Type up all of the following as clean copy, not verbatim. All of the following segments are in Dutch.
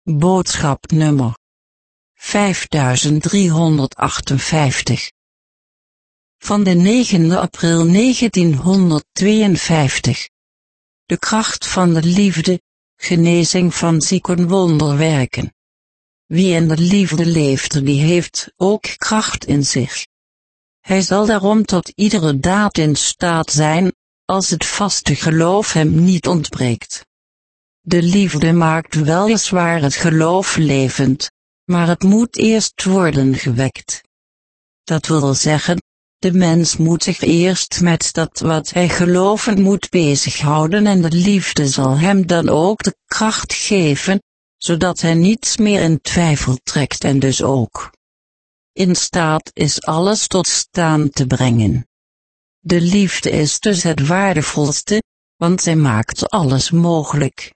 Boodschap nummer 5358. Van de 9 april 1952. De kracht van de liefde, genezing van zieken, wonderwerken. Wie in de liefde leeft, die heeft ook kracht in zich. Hij zal daarom tot iedere daad in staat zijn, als het vaste geloof hem niet ontbreekt. De liefde maakt weliswaar het geloof levend, maar het moet eerst worden gewekt. Dat wil zeggen, de mens moet zich eerst met dat wat hij geloven moet bezighouden en de liefde zal hem dan ook de kracht geven, zodat hij niets meer in twijfel trekt en dus ook in staat is alles tot staan te brengen. De liefde is dus het waardevolste, want zij maakt alles mogelijk.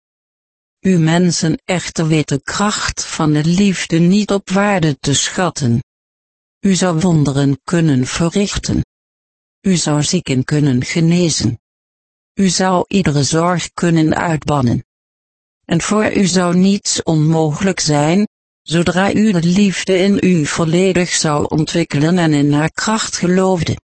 U mensen echter weet de kracht van de liefde niet op waarde te schatten. U zou wonderen kunnen verrichten. U zou zieken kunnen genezen. U zou iedere zorg kunnen uitbannen. En voor u zou niets onmogelijk zijn, zodra u de liefde in u volledig zou ontwikkelen en in haar kracht geloofde.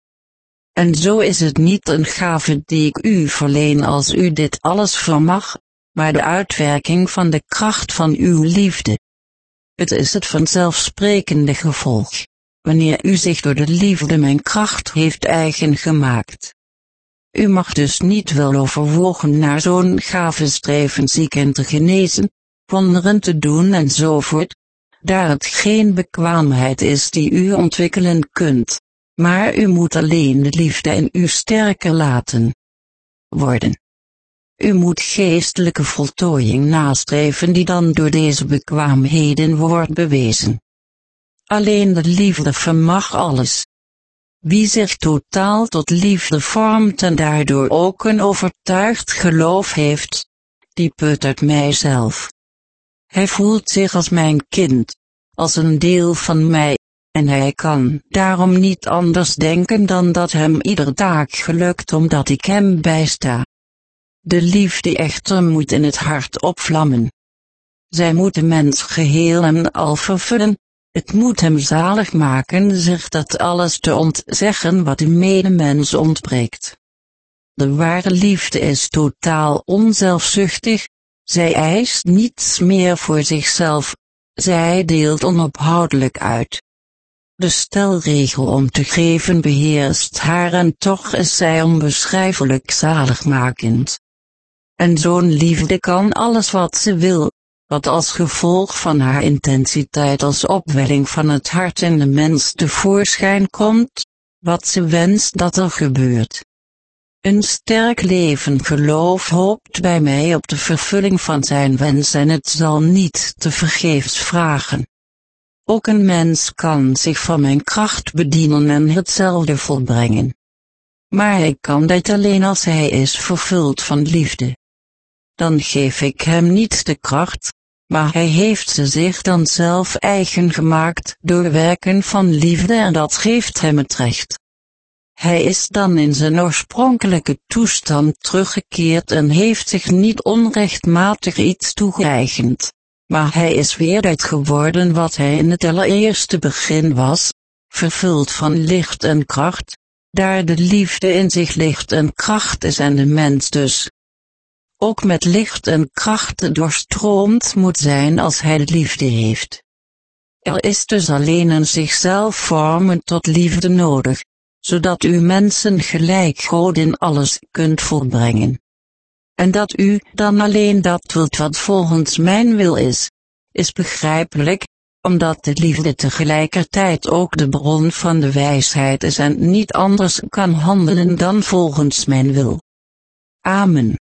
En zo is het niet een gave die ik u verleen als u dit alles vermag, maar de uitwerking van de kracht van uw liefde. Het is het vanzelfsprekende gevolg, wanneer u zich door de liefde mijn kracht heeft eigen gemaakt. U mag dus niet wel overwogen naar zo'n gave streven zieken te genezen, wonderen te doen enzovoort, daar het geen bekwaamheid is die u ontwikkelen kunt, maar u moet alleen de liefde in u sterker laten worden. U moet geestelijke voltooiing nastreven die dan door deze bekwaamheden wordt bewezen. Alleen de liefde vermag alles. Wie zich totaal tot liefde vormt en daardoor ook een overtuigd geloof heeft, die put uit mijzelf. Hij voelt zich als mijn kind, als een deel van mij, en hij kan daarom niet anders denken dan dat hem iedere taak gelukt omdat ik hem bijsta. De liefde echter moet in het hart opvlammen. Zij moet de mens geheel en al vervullen, het moet hem zalig maken zich dat alles te ontzeggen wat de medemens ontbreekt. De ware liefde is totaal onzelfzuchtig, zij eist niets meer voor zichzelf, zij deelt onophoudelijk uit. De stelregel om te geven beheerst haar en toch is zij onbeschrijfelijk zaligmakend. En zo'n liefde kan alles wat ze wil, wat als gevolg van haar intensiteit als opwelling van het hart in de mens tevoorschijn komt, wat ze wenst dat er gebeurt. Een sterk leven geloof hoopt bij mij op de vervulling van zijn wens en het zal niet tevergeefs vragen. Ook een mens kan zich van mijn kracht bedienen en hetzelfde volbrengen. Maar hij kan dit alleen als hij is vervuld van liefde. Dan geef ik hem niet de kracht, maar hij heeft ze zich dan zelf eigen gemaakt door werken van liefde en dat geeft hem het recht. Hij is dan in zijn oorspronkelijke toestand teruggekeerd en heeft zich niet onrechtmatig iets toegeëigend, maar hij is weer dat geworden wat hij in het allereerste begin was, vervuld van licht en kracht, daar de liefde in zich licht en kracht is en de mens dus ook met licht en kracht doorstroomd moet zijn als hij de liefde heeft. Er is dus alleen een zichzelf vormen tot liefde nodig, zodat u mensen gelijk God in alles kunt volbrengen. En dat u dan alleen dat wilt wat volgens mijn wil is begrijpelijk, omdat de liefde tegelijkertijd ook de bron van de wijsheid is en niet anders kan handelen dan volgens mijn wil. Amen.